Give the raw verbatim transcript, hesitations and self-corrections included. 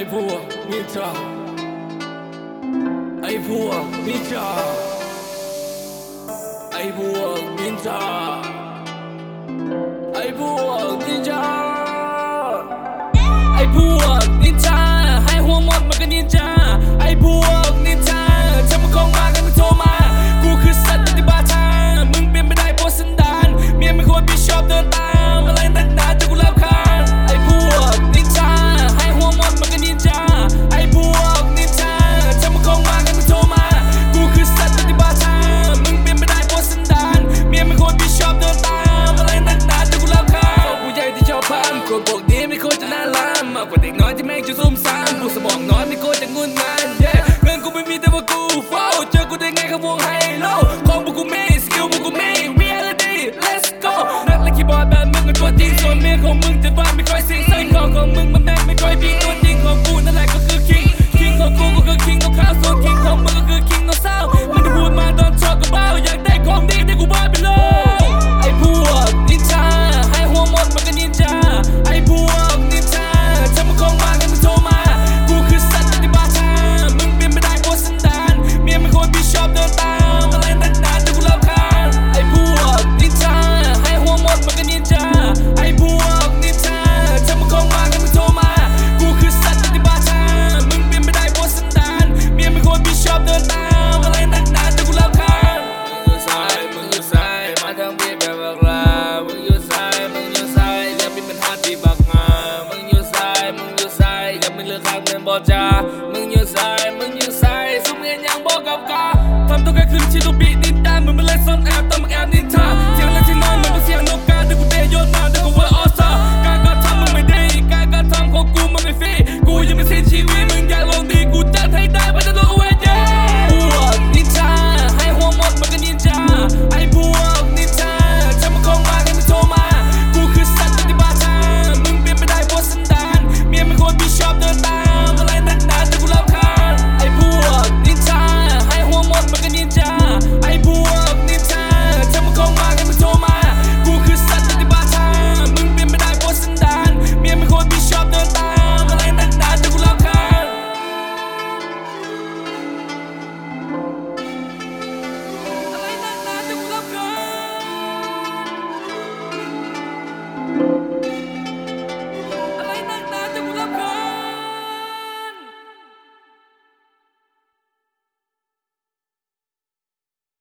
พวกนินจาไอ้พวกนินจาไอ้พวกนินจาไอ้พวกนินจาไอ้พวกนินจาให้หัวหมดมันก็นินจาไอ้พวกนินจาฉันมันคงมากันมึงโทรมากูคือสัตว์ปฏิบัติธรรมมึงเปลี่ยนไม่ได้เพราะสันดานเมียไม่ควรพี่ชอบเดินตามอะไรนักหนาจนกูรำคาญไอ้พวกนินจาให้หัวหมดมันก็นินจาไอ้พวกนินจาฉันมันคงมากันมึงโทรมากูคือสัตว์ปฏิบัติธรรมมึงเปลี่ยนไม่ได้เพราะสันดานเมียไม่ควรพี่ชอบเดินตามอะไรนักหนาจนกูรำคาญผู้ใหญ่ที่ชอบพามคนพวกนี้ไม่ควรจะน่ารักมากกว่าเด็กน้อยที่แม่งจะซุ่มซ่ามพวกสมองน้อยไม่ควรจะงุนงานเย่เงินกูไม่มีแต่ว่ากูเฝ้าเจอกูได้ไงขบวงไฮโลของพวกกูมีสกิลพวกกูมี reality let's go นักเล่นคีย์บอร์ดแบบมึงเป็นตัวจริงส่วนเมียของมึงจะบ้าไม่ค่อยสิ่งใส่ของของมึงมันแม่งไม่ค่อยดีตัวจริงของกูนั่นแหละก็คือ king king ของกูก็คือ king ของข้าวส่วน king ของมึงก็คือ king ของเศร้ามึงจะพูดมาตอนชอบกับเบ้าอยากได้ของดีได้กูบ้าไปเลยไอ้พวกนินจาให้หัวหมดมันก็นินจาไอ้พวกนินจาฉันมันคงมากันมึงโทรมากูคือสัตว์ปฏิบัติธรรมมึงเปลี่ยนไม่ได้เพราะสันดานเมียไม่ควรพี่ชอบเดินตามอะไรนักหนาจนกูรำคาญไอ้พวกนินจาให้หัวหมดมันก็นินจาไอ้พวกนินจาฉันมันคงมากันมึงโทรมากูคือสัตว์ปฏิบัติธรรมมึงเปลี่ยนไม่ได้เพราะสันดานเมียไม่ควรพี่ชอบเดินตามอะไรนักหนาจนกูรำคาญมึงอยู่ซ้ายมึงอยู่ซ้ายมาทางพี่แบบบักลามึงอยู่ซ้ายมึงอยู่ซ้ายอย่ามีปัญหาที่บักงามึงอยู่ซ้ายมึงอยู่ซ้ายอย่ามีเรื่องข้างเงินบ่จ้ามึงอยู่ซ้ายมึงอยู่ซ้ายสุมเงินยังบ่กับกาทำตัวแค่ขึ้นชิโรบีนินตามึงไม่เล่นซ่อนแอบต้องมึงแอบนินทาเสียงเล่นที่นอนเหมือนเป็นเสียงนกกาเดี๋ยวกูเตะโยนมาเดี๋ยวกูว่าออสตาการกระทำมึงไม่ดีการกระทำของกูมันไม่ฟรีกูยังไม่สิ้นชีวิต